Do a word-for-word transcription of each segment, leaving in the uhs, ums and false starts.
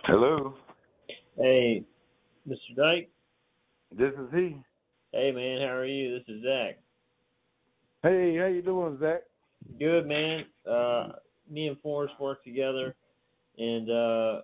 Hello. Hey, mister Dyke. This is he. Hey, man, how are you? This is Zach. Hey, how you doing, Zach? Good, man. Uh, me and Forrest work together, and, uh,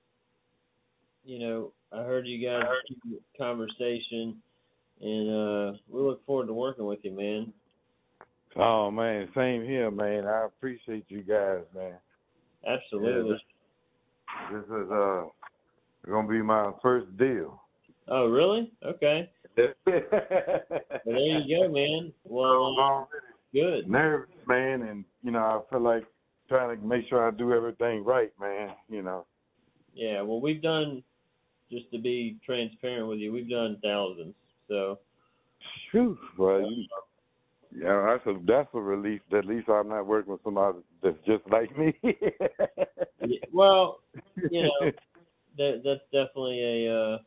you know, I heard you guys conversation, and uh, we look forward to working with you, man. Oh man, same here, man. I appreciate you guys, man. Absolutely. Yeah, this, this is uh gonna be my first deal. Oh, really? Okay. Well, Well, there you go, man. Well, uh, good. Nervous, man, and you know I feel like trying to make sure I do everything right, man. You know. Yeah. Well, we've done, just to be transparent with you, we've done thousands. So. Phew. Well, you, yeah, that's a that's a relief. That at least I'm not working with somebody that's just like me. Yeah, well, you know, that that's definitely a uh,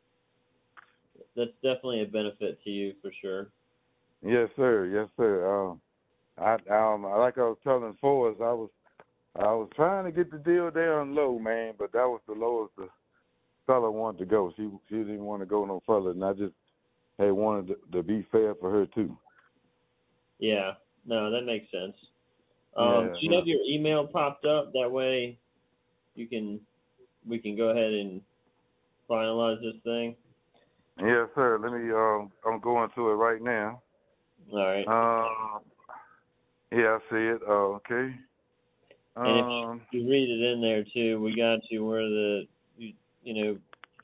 that's definitely a benefit to you for sure. Yes, sir. Yes, sir. Um, I um, like I was telling Forrest, I was I was trying to get the deal down low, man, but that was the lowest the fella wanted to go. She she didn't want to go no further, and I just had wanted to, to be fair for her too. Yeah, no, that makes sense. Um, Yeah. do you have your email popped up? That way, you can we can go ahead and finalize this thing. Yes, sir. Let me. Um, I'm going to it right now. All right. Uh, yeah, I see it. Oh, okay. And if Um, you read it in there too, we got you where the you, you know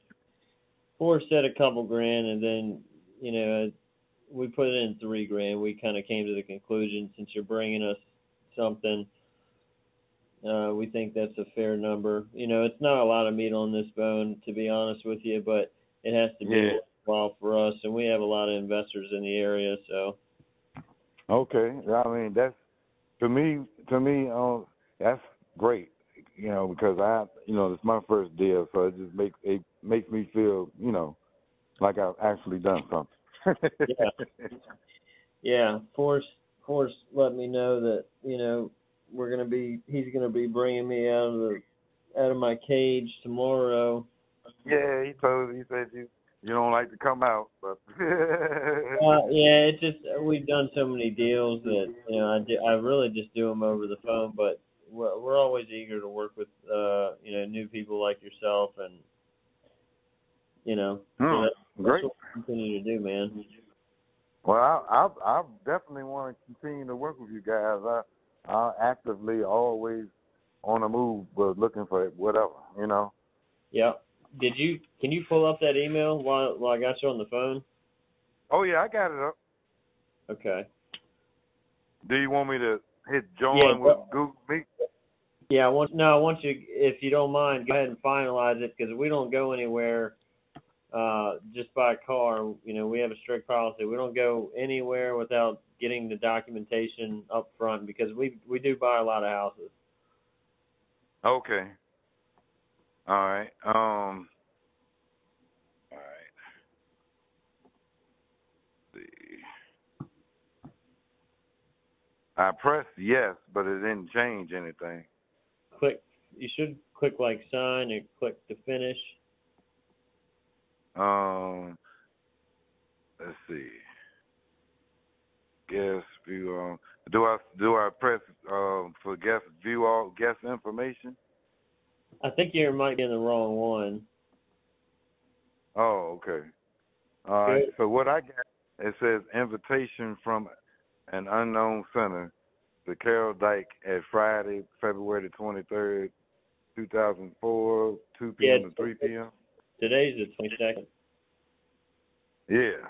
four said a couple grand, and then you know we put it in three grand. We kind of came to the conclusion, since you're bringing us something, uh, we think that's a fair number. You know, it's not a lot of meat on this bone, to be honest with you, but it has to be yeah. worthwhile for us, and we have a lot of investors in the area, so. Okay. I mean, that's to me. To me, um, that's great. You know, because I, you know, it's my first deal, so it just makes it makes me feel, you know, like I've actually done something. Yeah, yeah. Forrest, Forrest let me know that, you know, we're gonna be, he's gonna be bringing me out of the, out of my cage tomorrow. Yeah, he told he said you you don't like to come out, but Uh, yeah, it's just we've done so many deals that you know I do, I really just do them over the phone, but we're we're always eager to work with uh you know new people like yourself, and you know so hmm, that, that's great. what we continue to do, man. Well, I I I definitely want to continue to work with you guys. I I actively always on the move, but looking for whatever, you know. Yeah. Did you can you pull up that email while while I got you on the phone? Oh yeah, I got it up. Okay. Do you want me to hit Yeah. join with but- Google Meet? Yeah. I want no. I want you, if you don't mind, go ahead and finalize it, because we don't go anywhere uh, just by car. You know, we have a strict policy. We don't go anywhere without getting the documentation up front, because we we do buy a lot of houses. Okay. All right. Um. All right. Let's see. I pressed yes, but it didn't change anything. Click. You should click like sign and click to finish. Um. Let's see. Guest view. Um. Do I do I press um for guest view all guest information? I think you might be in the wrong one. Oh, okay. All right. Good. So what I got, it says invitation from an unknown center to Carol Dyke at Friday, February the twenty-third, two thousand four, two Yeah. p.m. to three p.m. Today's the twenty-second. Yeah.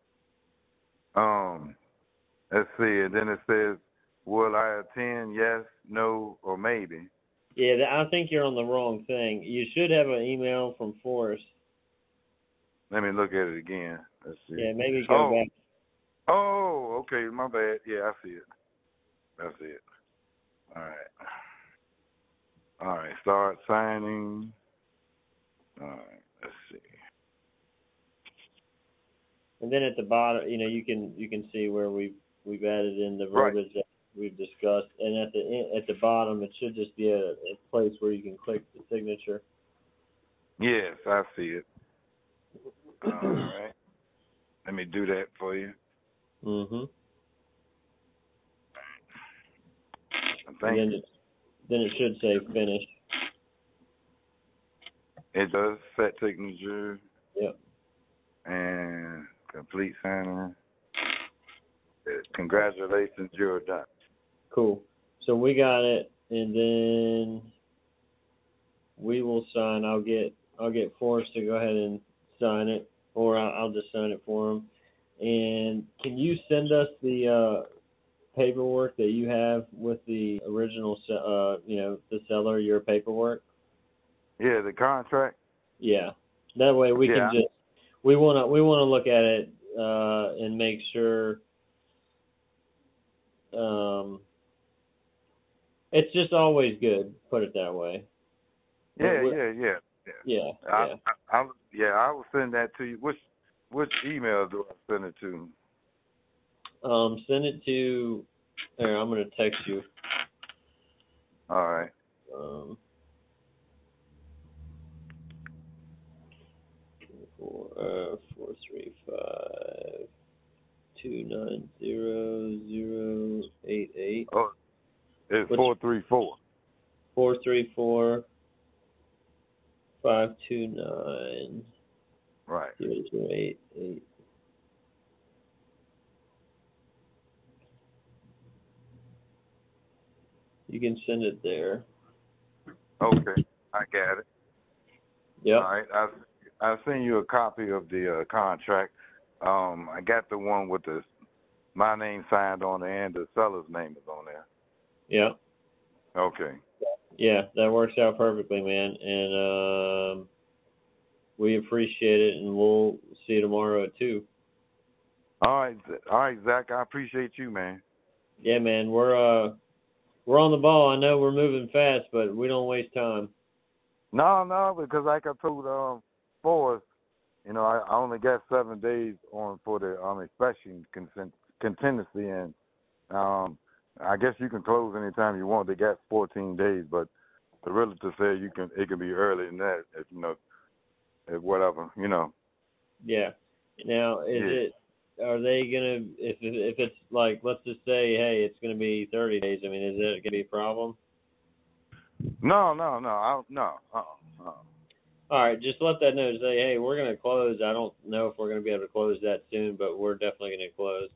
Um. Let's see. And then it says, will I attend? Yes, no, or maybe. Yeah, th- I think you're on the wrong thing. You should have an email from Forrest. Let me look at it again. Let's see. Yeah, maybe go Oh. back. Oh. Okay. My bad. Yeah, I see it. I see it. All right. All right. Start signing. All right. Let's see. And then at the bottom, you know, you can you can see where we've we've added in the Right. verbiage that we've discussed. And at the at the bottom, it should just be a, a place where you can click the signature. Yes, I see it. All right. Let me do that for you. Mhm. Thank And then you. it, then it should say finish. It does set signature Yep. and complete signing. Congratulations, you're done. Cool. So we got it, and then we will sign. I'll get I'll get Forrest to go ahead and sign it, or I'll, I'll just sign it for him. And can you send us the uh, paperwork that you have with the original, se- uh, you know, the seller, your paperwork? Yeah, the contract. Yeah. That way we Yeah. can just we wanna we wanna look at it uh, and make sure. Um, it's just always good. Put it that way. Yeah, We, yeah, yeah, yeah. yeah. I, Yeah. I, I, yeah, I will send that to you. Which, which email do I send it to? Um, send it to. Here, I'm gonna text you. All right. Um, four uh four three five two nine zero zero eight eight. Oh, it's What's four three four. four three four five two nine Right. zero zero eight eight. You can send it there. Okay, I got it. Yep. All right. I I send you a copy of the uh, contract. Um, I got the one with the my name signed on it and the seller's name is on there. Yep. Okay. Yeah, that works out perfectly, man. And um, we appreciate it, and we'll see you tomorrow at two. All right, Z- all right, Zach. I appreciate you, man. Yeah, man. We're uh we're on the ball. I know we're moving fast, but we don't waste time. No, no, because like I told um Forrest, you know, I, I only got seven days on for the um inspection consent contingency, and um I guess you can close anytime you want. They got fourteen days, but the realtor said you can it can be earlier than that if you know if whatever you know. Yeah. Now, is Yeah. it? Are they gonna? If if it's like, let's just say, hey, it's gonna be thirty days. I mean, is it gonna be a problem? No, no, no, I no. Uh. Uh-uh, uh-uh. All right, just let that know. Say, hey, we're gonna close. I don't know if we're gonna be able to close that soon, but we're definitely gonna close.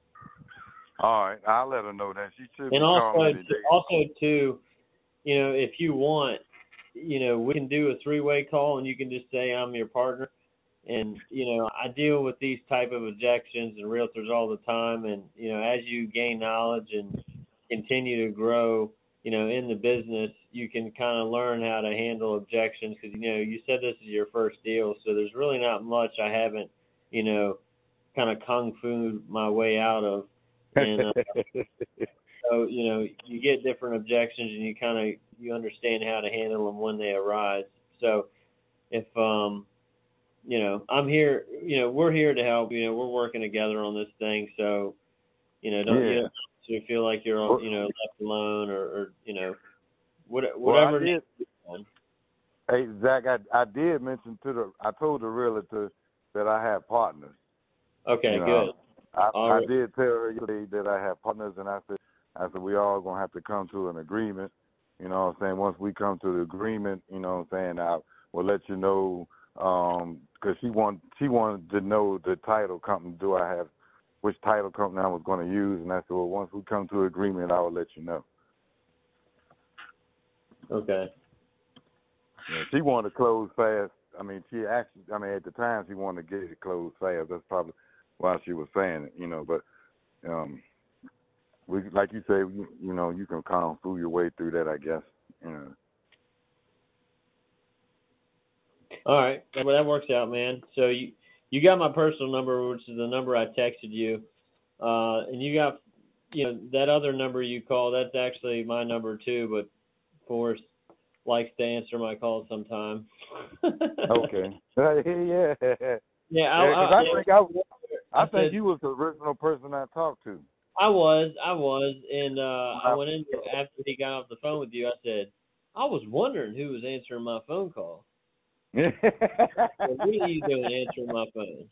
All right, I'll let her know that she should And be calling also, any day. also too, you know, if you want, you know, we can do a three-way call, and you can just say I'm your partner. And you know, I deal with these type of objections and realtors all the time. And you know, as you gain knowledge and continue to grow, you know, in the business, you can kind of learn how to handle objections. Because you know, you said this is your first deal, so there's really not much I haven't, you know, kind of kung fu my way out of. And uh, so you know, you get different objections, and you kind of you understand how to handle them when they arise. So if um you know, I'm here, you know, we're here to help, you know, we're working together on this thing. So, you know, don't, you Yeah. don't you feel like you're, Well, you know, left alone or, or you know, what, well, I whatever. did. Needs to be done. Hey, Zach, I I did mention to the I told the realtor that I have partners. Okay, You know, good. I All I right. did tell her yesterday that I have partners, and I said I said we all gonna have to come to an agreement. You know what I'm saying? Once we come to the agreement, you know what I'm saying, I will let you know. Um, because she want she wanted to know the title company. Do I have which title company I was going to use? And I said, well, once we come to an agreement, I will let you know. Okay. Yeah, she wanted to close fast. I mean, she actually, I mean, at the time she wanted to get it closed fast. That's probably why she was saying it, you know. But um, we, like you say, you, you know, you can kind of fool your way through that, I guess. You know. All right. Well, that works out, man. So you, you got my personal number, which is the number I texted you. Uh, and you got, you know, that other number you call, that's actually my number too, but Forrest likes to answer my calls sometime. Okay. yeah. Yeah, I, Yeah, because I, I yeah, think I, I, I think said you was the original person I talked to. I was, I was, and uh I I, went in there after he got off the phone with you. I said, I was wondering who was answering my phone call. What are you doing answering my phone?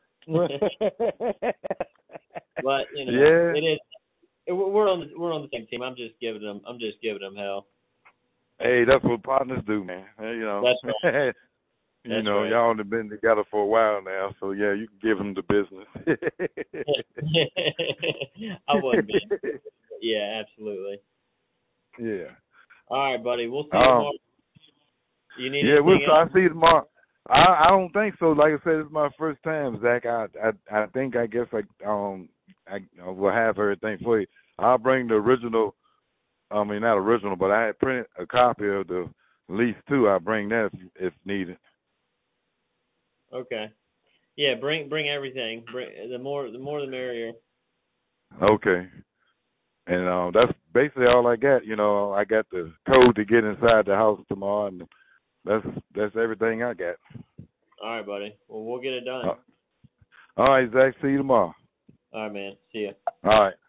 But you know, yeah. it is. It, we're on the, we're on the same team. I'm just giving them. I'm just giving them hell. Hey, that's what partners do, man. You know. That's right. you That's know, right. y'all have been together for a while now, so yeah, you can give them the business. I wouldn't be. Yeah, absolutely. Yeah. All right, buddy. We'll see you Um, tomorrow. You need yeah, we'll. anything I else? see you tomorrow. I I don't think so. Like I said, it's my first time, Zach. I I I think I guess I um I, I will have everything for you. I'll bring the original. I mean, not original, but I had printed a copy of the lease too. I'll bring that if, if needed. Okay. Yeah, bring bring everything. Bring the more the more the merrier. Okay. And um, that's basically all I got. You know, I got the code to get inside the house tomorrow, and that's that's everything I got. All right, buddy. Well, we'll get it done. Uh, all right, Zach. See you tomorrow. All right, man. See ya. All right.